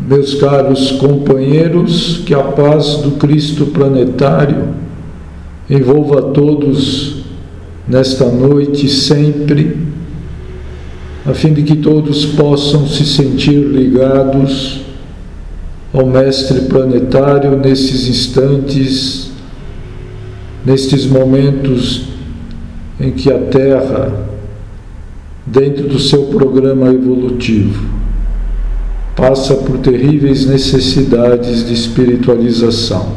Meus caros companheiros, que a paz do Cristo planetário envolva a todos nesta noite e sempre, a fim de que todos possam se sentir ligados ao Mestre planetário nesses instantes, nestes momentos em que a Terra, dentro do seu programa evolutivo, passa por terríveis necessidades de espiritualização.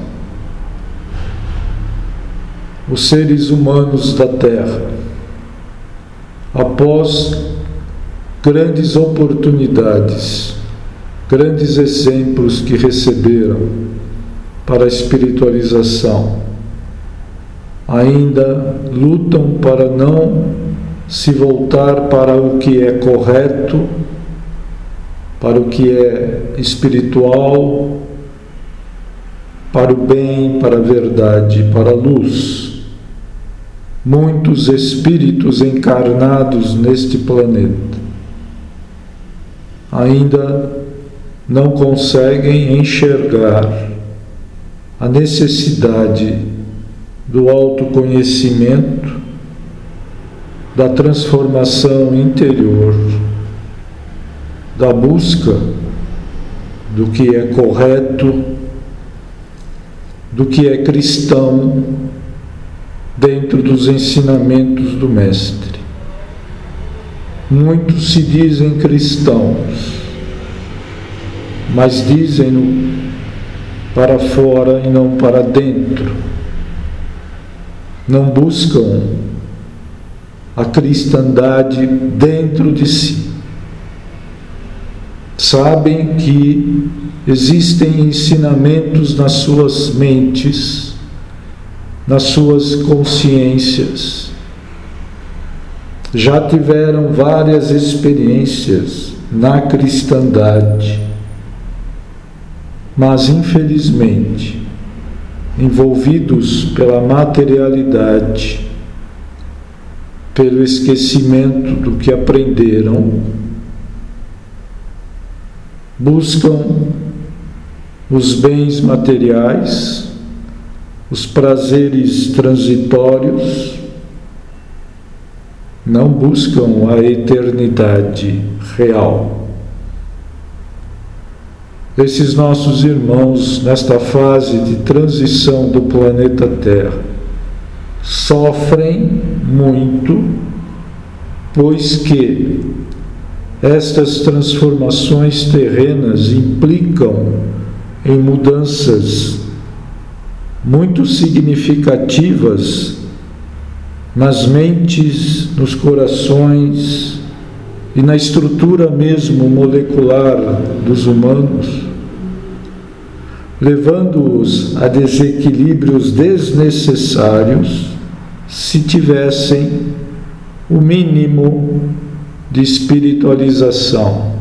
Os seres humanos da Terra, após grandes oportunidades, grandes exemplos que receberam para a espiritualização, ainda lutam para não se voltar para o que é correto, para o que é espiritual, para o bem, para a verdade, para a luz. Muitos espíritos encarnados neste planeta ainda não conseguem enxergar a necessidade do autoconhecimento, da transformação interior, da busca do que é correto, do que é cristão, dentro dos ensinamentos do Mestre. Muitos se dizem cristãos, mas dizem-no para fora e não para dentro. Não buscam a cristandade dentro de si. Sabem que existem ensinamentos nas suas mentes, nas suas consciências. Já tiveram várias experiências na cristandade, mas infelizmente, envolvidos pela materialidade, pelo esquecimento do que aprenderam, buscam os bens materiais, os prazeres transitórios, não buscam a eternidade real. Esses nossos irmãos, nesta fase de transição do planeta Terra, sofrem muito, pois que estas transformações terrenas implicam em mudanças muito significativas nas mentes, nos corações e na estrutura mesmo molecular dos humanos, levando-os a desequilíbrios desnecessários se tivessem o mínimo de espiritualização.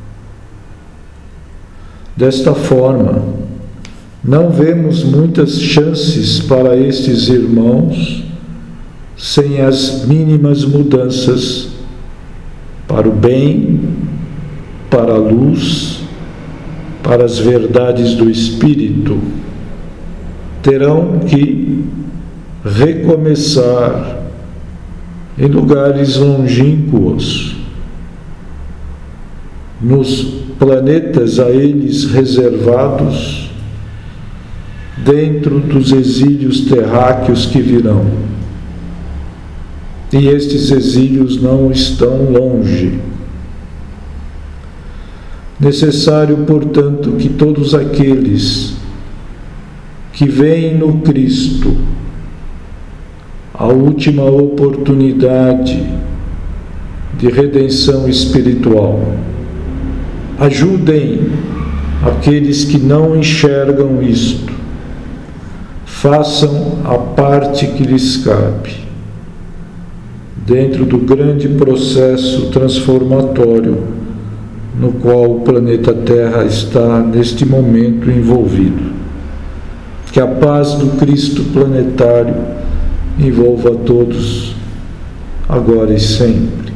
Desta forma, não vemos muitas chances para estes irmãos sem as mínimas mudanças para o bem, para a luz, para as verdades do Espírito. Terão que recomeçar em lugares longínquos, nos planetas a eles reservados, dentro dos exílios terráqueos que virão. E estes exílios não estão longe. Necessário, portanto, que todos aqueles que veem no Cristo a última oportunidade de redenção espiritual, ajudem aqueles que não enxergam isto, façam a parte que lhes cabe, dentro do grande processo transformatório no qual o planeta Terra está neste momento envolvido. Que a paz do Cristo planetário envolva a todos, agora e sempre.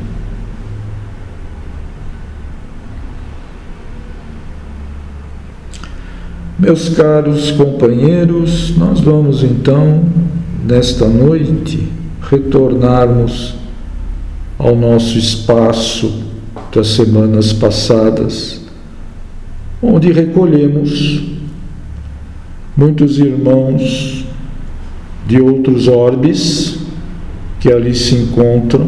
Meus caros companheiros, nós vamos então, nesta noite, retornarmos ao nosso espaço das semanas passadas, onde recolhemos muitos irmãos de outros orbes que ali se encontram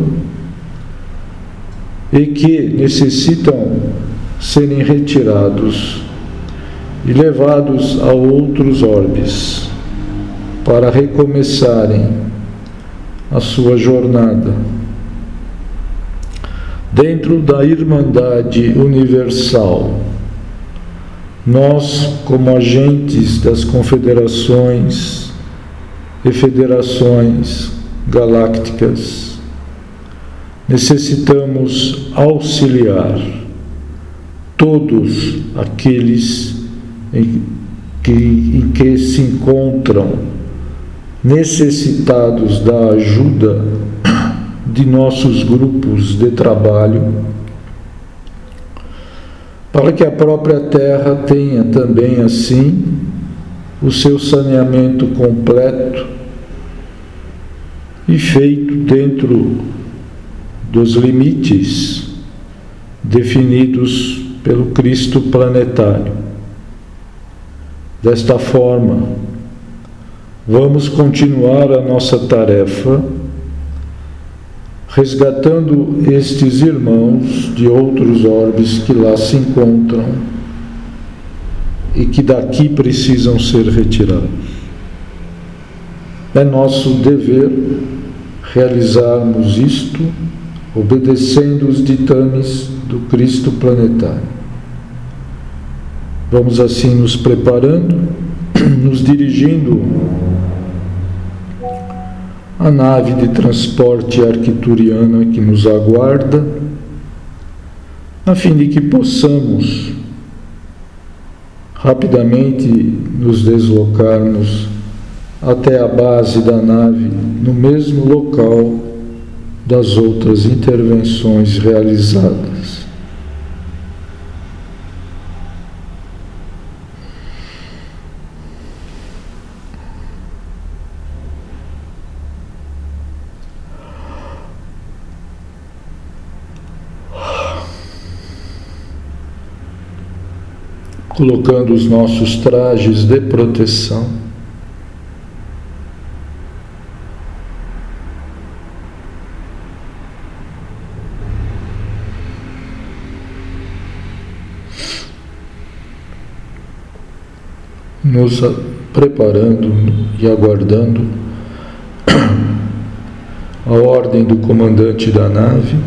e que necessitam serem retirados e levados a outros orbes para recomeçarem a sua jornada dentro da Irmandade Universal. Nós, como agentes das confederações e federações galácticas, necessitamos auxiliar todos aqueles em que se encontram necessitados da ajuda de nossos grupos de trabalho, para que a própria Terra tenha também, assim, o seu saneamento completo e feito dentro dos limites definidos pelo Cristo planetário. Desta forma, vamos continuar a nossa tarefa, resgatando estes irmãos de outros orbes que lá se encontram e que daqui precisam ser retirados. É nosso dever realizarmos isto, obedecendo os ditames do Cristo planetário. Vamos assim nos preparando, nos dirigindo à nave de transporte arcturiana que nos aguarda, a fim de que possamos rapidamente nos deslocarmos até a base da nave, no mesmo local das outras intervenções realizadas. Colocando os nossos trajes de proteção, nos preparando e aguardando a ordem do comandante da nave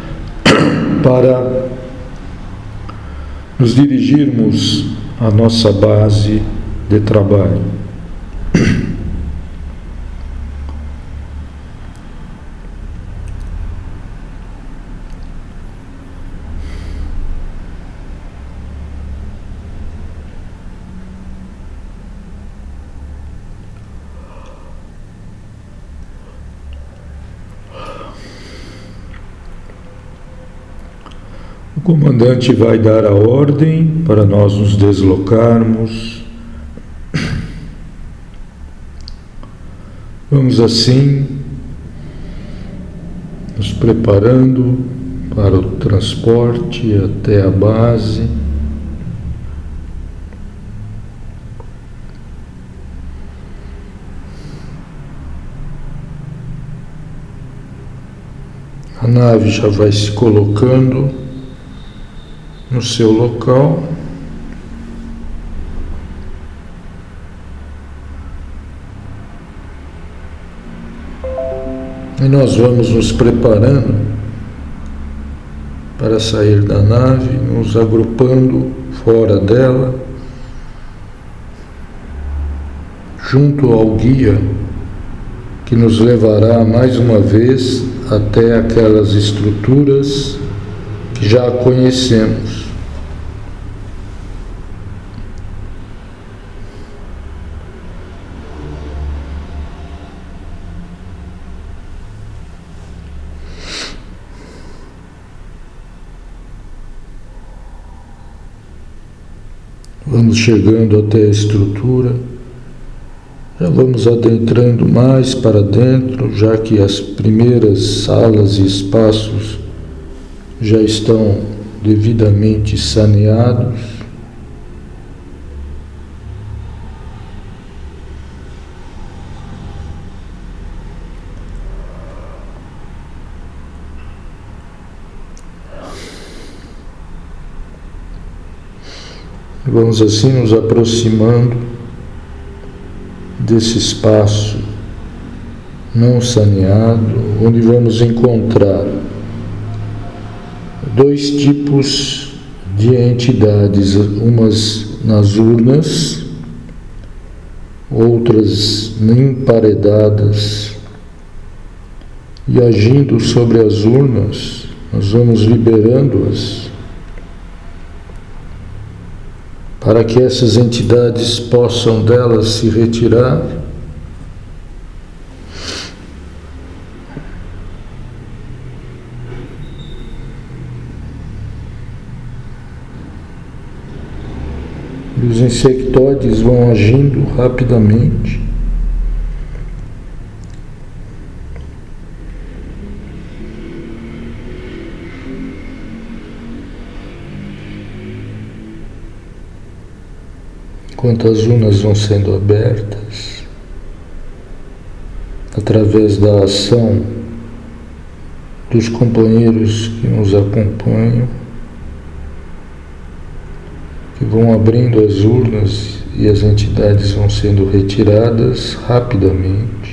para nos dirigirmos à nossa base de trabalho. O comandante vai dar a ordem para nós nos deslocarmos. Vamos assim nos preparando para o transporte até a base. A nave já vai se colocando no seu local. E nós vamos nos preparando para sair da nave, nos agrupando fora dela, junto ao guia que nos levará mais uma vez até aquelas estruturas que já conhecemos. Vamos chegando até a estrutura, já vamos adentrando mais para dentro, já que as primeiras salas e espaços já estão devidamente saneados. Vamos assim nos aproximando desse espaço não saneado, onde vamos encontrar dois tipos de entidades, umas nas urnas, outras emparedadas, e agindo sobre as urnas, nós vamos liberando-as, para que essas entidades possam delas se retirar e os insectoides vão agindo rapidamente. Enquanto as urnas vão sendo abertas, através da ação dos companheiros que nos acompanham, que vão abrindo as urnas e as entidades vão sendo retiradas rapidamente.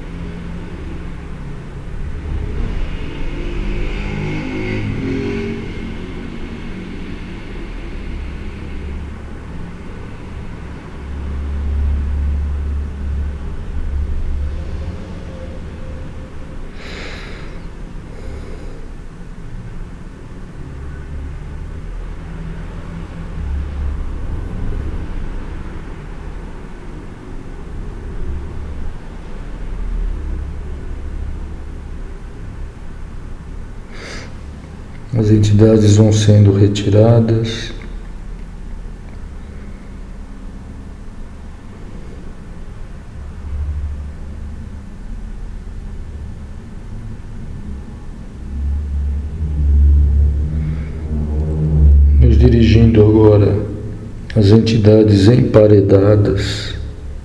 As entidades vão sendo retiradas. Nos dirigindo agora às entidades emparedadas.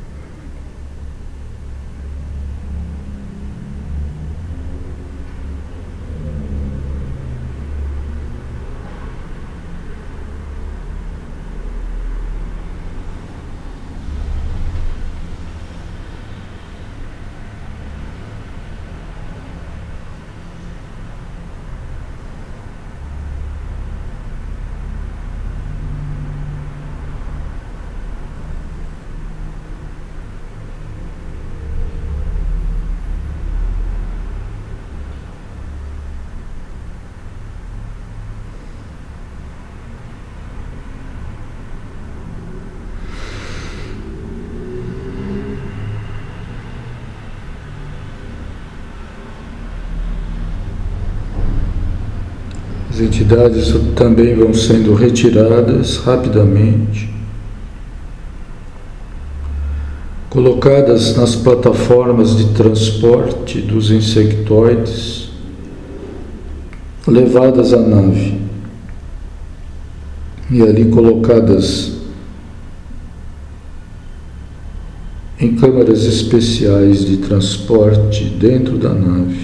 As entidades também vão sendo retiradas rapidamente, colocadas nas plataformas de transporte dos insectoides, levadas à nave e ali colocadas em câmaras especiais de transporte dentro da nave.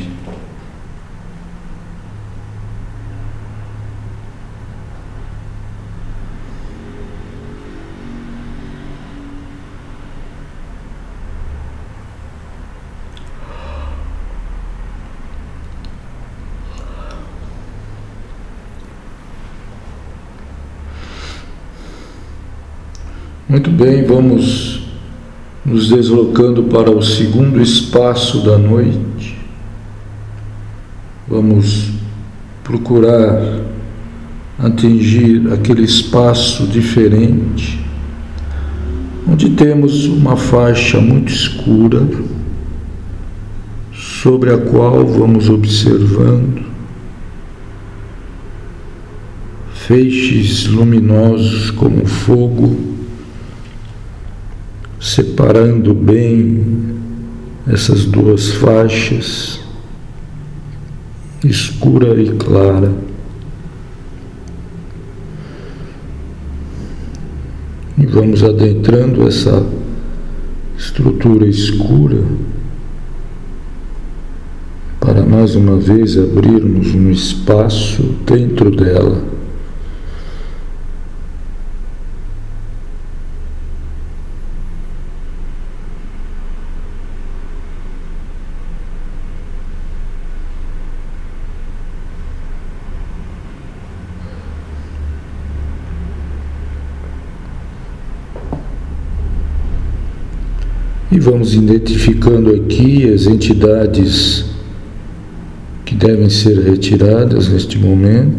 Muito bem, vamos nos deslocando para o segundo espaço da noite. Vamos procurar atingir aquele espaço diferente, onde temos uma faixa muito escura, sobre a qual vamos observando feixes luminosos como fogo separando bem essas duas faixas, escura e clara. E vamos adentrando essa estrutura escura para mais uma vez abrirmos um espaço dentro dela. E vamos identificando aqui as entidades que devem ser retiradas neste momento.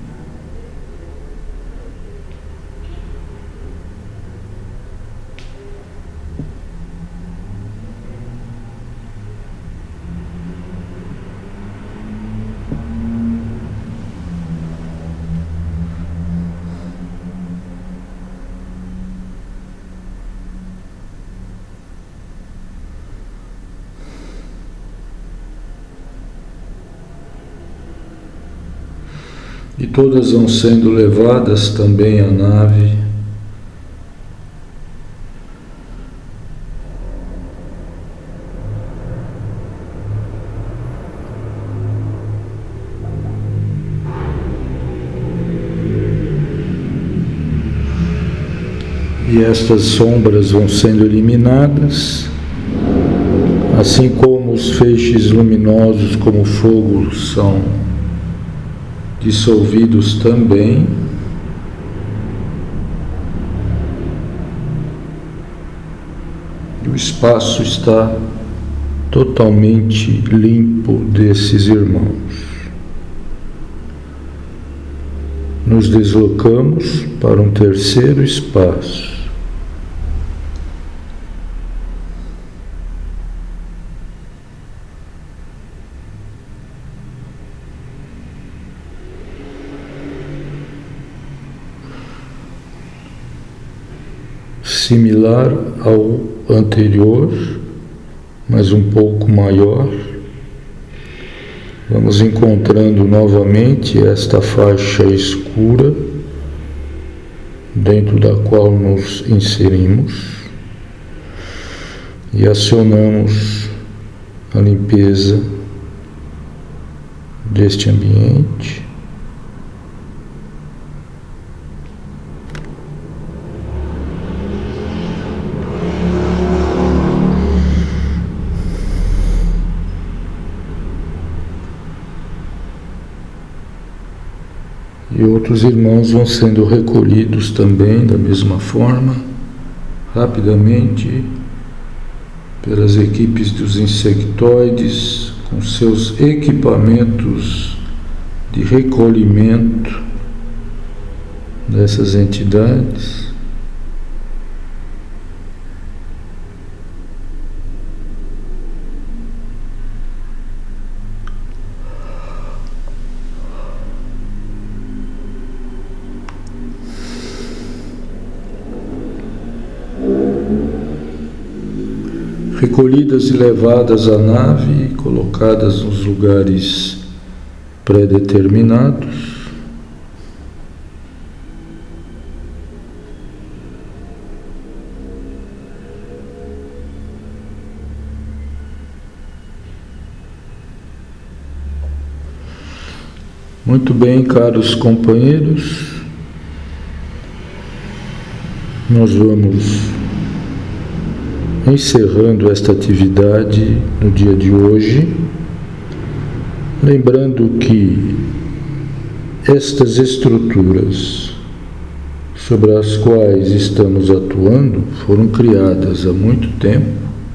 E todas vão sendo levadas também à nave. E estas sombras vão sendo eliminadas, assim como os feixes luminosos como fogo são dissolvidos também. E o espaço está totalmente limpo desses irmãos. Nos deslocamos para um terceiro espaço. Similar ao anterior, mas um pouco maior. Vamos encontrando novamente esta faixa escura dentro da qual nos inserimos e acionamos a limpeza deste ambiente. E outros irmãos vão sendo recolhidos também da mesma forma, rapidamente, pelas equipes dos insectoides, com seus equipamentos de recolhimento dessas entidades. Recolhidas e levadas à nave e colocadas nos lugares pré-determinados. Muito bem, caros companheiros, nós vamos encerrando esta atividade no dia de hoje, lembrando que estas estruturas sobre as quais estamos atuando foram criadas há muito tempo,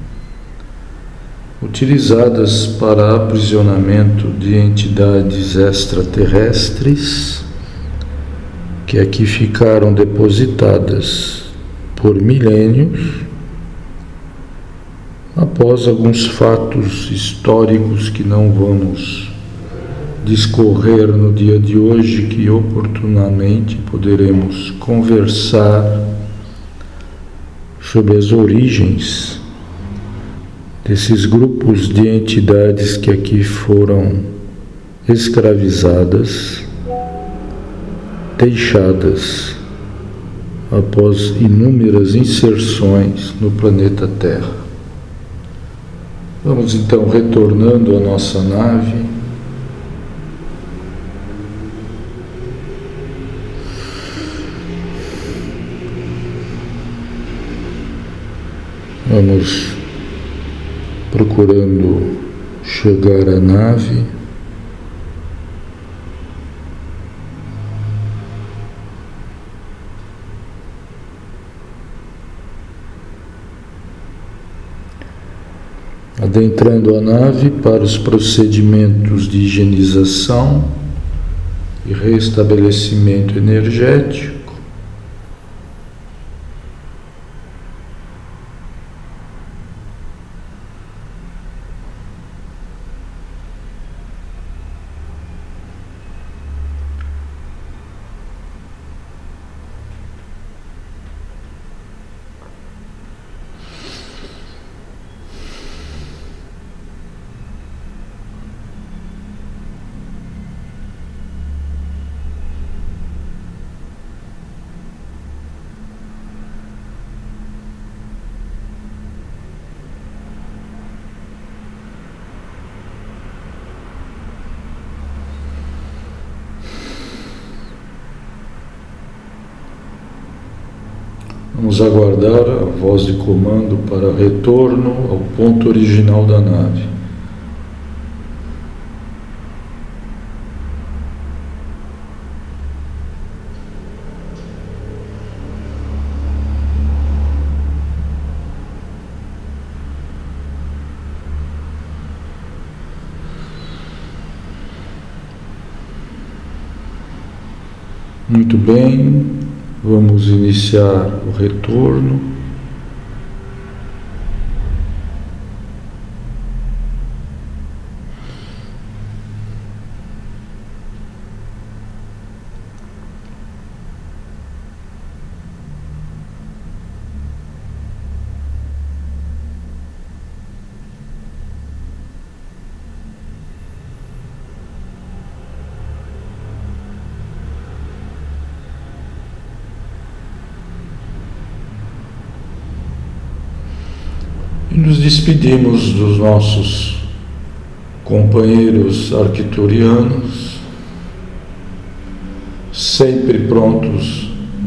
utilizadas para aprisionamento de entidades extraterrestres que aqui ficaram depositadas por milênios, após alguns fatos históricos que não vamos discorrer no dia de hoje, que oportunamente poderemos conversar sobre as origens desses grupos de entidades que aqui foram escravizadas, deixadas após inúmeras inserções no planeta Terra. Vamos então retornando à nossa nave. Vamos procurando chegar à nave. Adentrando a nave para os procedimentos de higienização e restabelecimento energético. Vamos aguardar a voz de comando para retorno ao ponto original da nave. Muito bem. Vamos iniciar o retorno. E nos despedimos dos nossos companheiros arcturianos, sempre prontos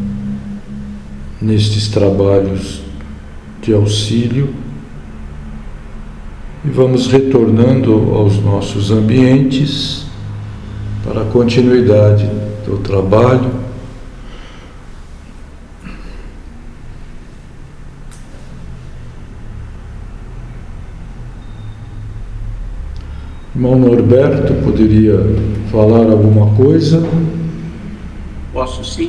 nestes trabalhos de auxílio, e vamos retornando aos nossos ambientes para a continuidade do trabalho. Irmão Norberto, poderia falar alguma coisa? Posso sim.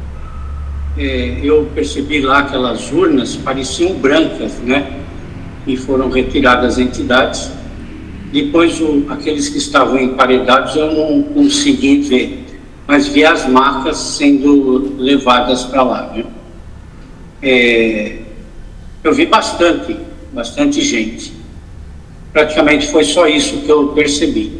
Eu percebi lá aquelas urnas pareciam brancas, né? E foram retiradas entidades. Depois, aqueles que estavam emparedados eu não consegui ver, mas vi as marcas sendo levadas para lá, né? Eu vi bastante gente. Praticamente foi só isso que eu percebi.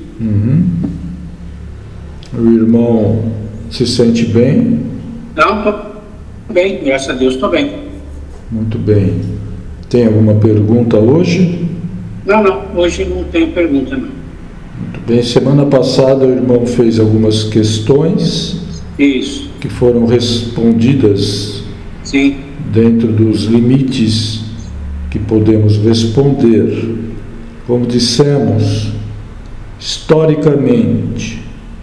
O irmão se sente bem? Não, estou bem, graças a Deus estou bem. Muito bem. Tem alguma pergunta hoje? Não, hoje não tenho pergunta não. Muito bem. Semana passada o irmão fez algumas questões. Isso. Que foram respondidas. Sim. Dentro dos limites que podemos responder. Como dissemos, historicamente,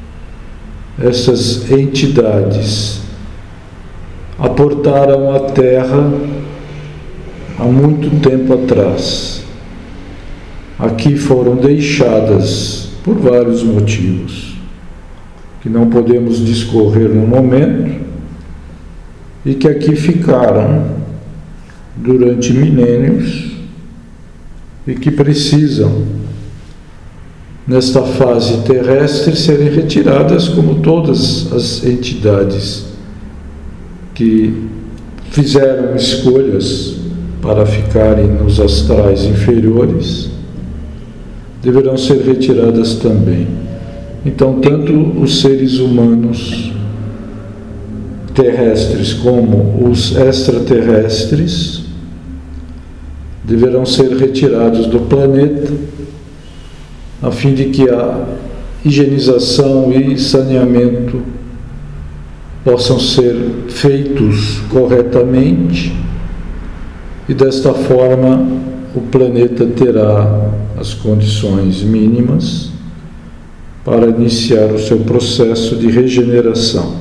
essas entidades aportaram a Terra há muito tempo atrás. Aqui foram deixadas por vários motivos, que não podemos discorrer no momento, e que aqui ficaram durante milênios, e que precisam, nesta fase terrestre, serem retiradas, como todas as entidades que fizeram escolhas para ficarem nos astrais inferiores, deverão ser retiradas também. Então, tanto os seres humanos terrestres como os extraterrestres deverão ser retirados do planeta, a fim de que a higienização e saneamento possam ser feitos corretamente, e desta forma o planeta terá as condições mínimas para iniciar o seu processo de regeneração.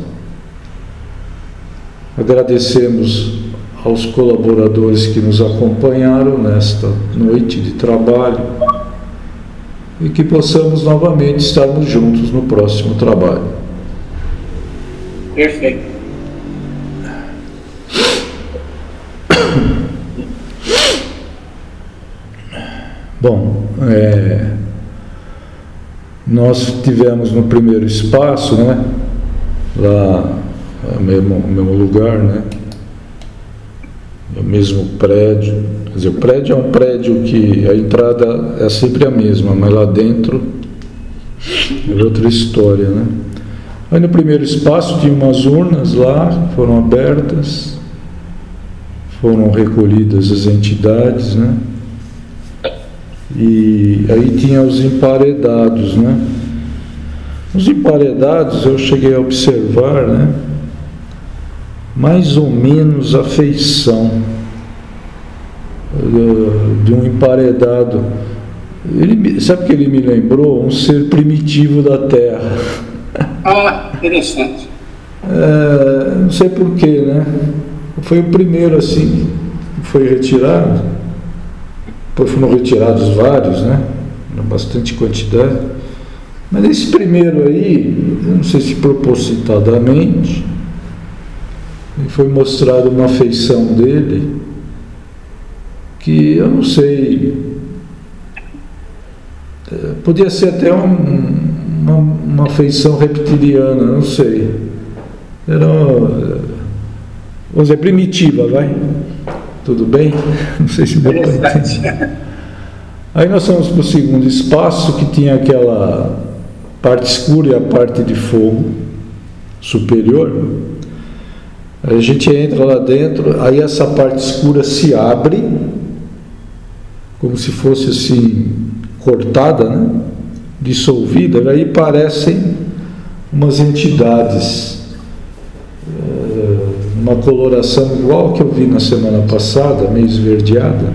Agradecemos aos colaboradores que nos acompanharam nesta noite de trabalho e que possamos novamente estarmos juntos no próximo trabalho. Perfeito. Bom, nós tivemos no primeiro espaço, né, lá no mesmo lugar, né, no mesmo prédio. Quer dizer, o prédio é um prédio que a entrada é sempre a mesma, mas lá dentro é outra história, né? Aí no primeiro espaço tinha umas urnas lá, foram abertas, foram recolhidas as entidades, né? E aí tinha os emparedados, né? Os emparedados eu cheguei a observar, né, mais ou menos a feição de um emparedado. Sabe o que ele me lembrou? Um ser primitivo da Terra. Ah, interessante. Não sei porquê, né? Foi o primeiro assim que foi retirado. Depois foram retirados vários, né? Bastante quantidade. Mas esse primeiro aí, eu não sei se propositadamente, foi mostrado uma feição dele que eu não sei, podia ser até uma feição reptiliana, não sei. Era, vamos dizer, primitiva, vai? Tudo bem? Não sei se deu para entender. Aí nós fomos para o segundo espaço, que tinha aquela parte escura e a parte de fogo superior. A gente entra lá dentro, aí essa parte escura se abre, como se fosse assim, cortada, né? Dissolvida, aí parecem umas entidades, uma coloração igual que eu vi na semana passada, meio esverdeada,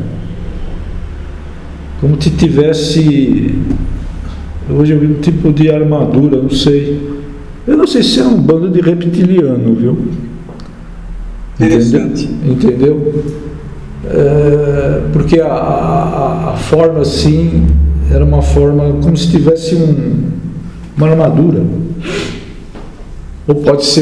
como se tivesse, hoje eu vi um tipo de armadura, não sei, eu não sei se é um bando de reptiliano, viu? Entendeu? Porque a forma assim era uma forma como se tivesse uma armadura, ou pode ser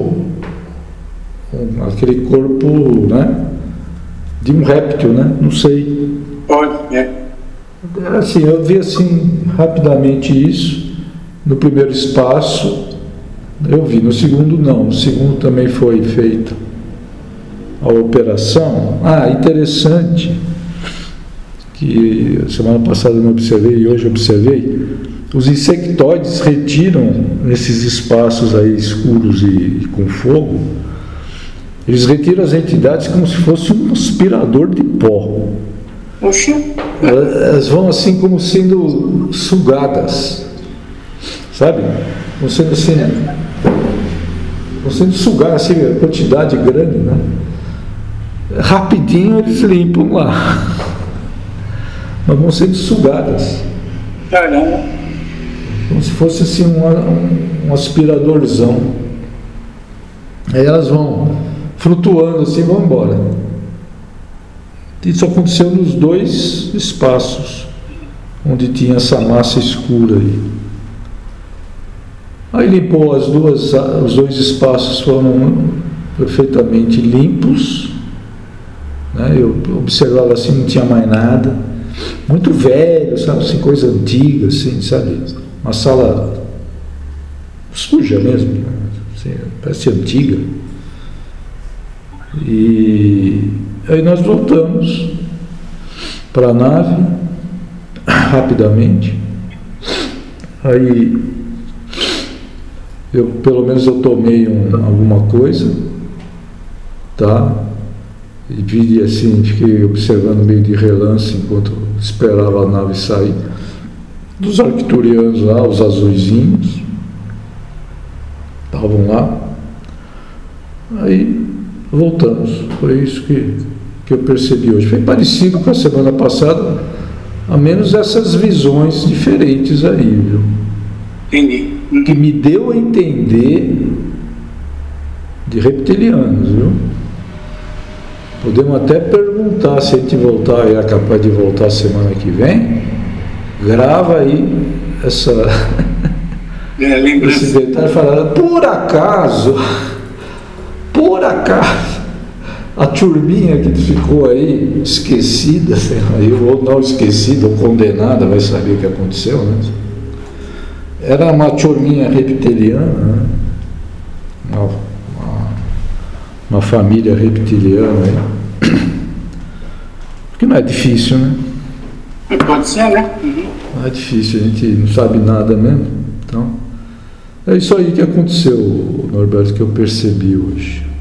aquele corpo, né, de um réptil, né? Não sei. Pode, Assim, eu vi assim rapidamente isso no primeiro espaço, eu vi. No segundo não, no segundo também foi feita a operação. Interessante que semana passada eu não observei e hoje observei. Os insectoides retiram nesses espaços aí escuros e com fogo, eles retiram as entidades como se fosse um aspirador de pó. Oxi. Elas vão assim como sendo sugadas, sabe? Vão sendo assim, vão sendo sugadas assim, a quantidade grande, né? Rapidinho eles limpam lá, mas vão sendo sugadas. Caramba. Como se fosse assim um aspiradorzão. Aí elas vão flutuando assim e vão embora. Isso aconteceu nos dois espaços onde tinha essa massa escura aí. Aí limpou os dois espaços, foram perfeitamente limpos, né? Eu observava assim, não tinha mais nada, muito velho, sabe, assim, coisa antiga, assim, sabe, uma sala suja mesmo, assim, parece antiga. E Aí nós voltamos para a nave rapidamente. Aí pelo menos eu tomei alguma coisa, tá? E vi assim, fiquei observando meio de relance enquanto esperava a nave sair. Dos arcturianos lá, os azuizinhos, estavam lá. Aí voltamos. Foi isso que eu percebi hoje. Foi parecido com a semana passada, a menos essas visões diferentes aí, viu? Entendi. Que me deu a entender de reptilianos, viu? Podemos até perguntar se a gente voltar, é capaz de voltar semana que vem. Grava aí esse detalhe, falando, por acaso, a turminha que ficou aí esquecida, ou não esquecida, ou condenada, vai saber o que aconteceu, né? Era uma turminha reptiliana, né? Uma família reptiliana aí. Porque não é difícil, né? Pode ser, né? Uhum. Não é difícil, a gente não sabe nada mesmo. Então, é isso aí que aconteceu, Norberto, que eu percebi hoje.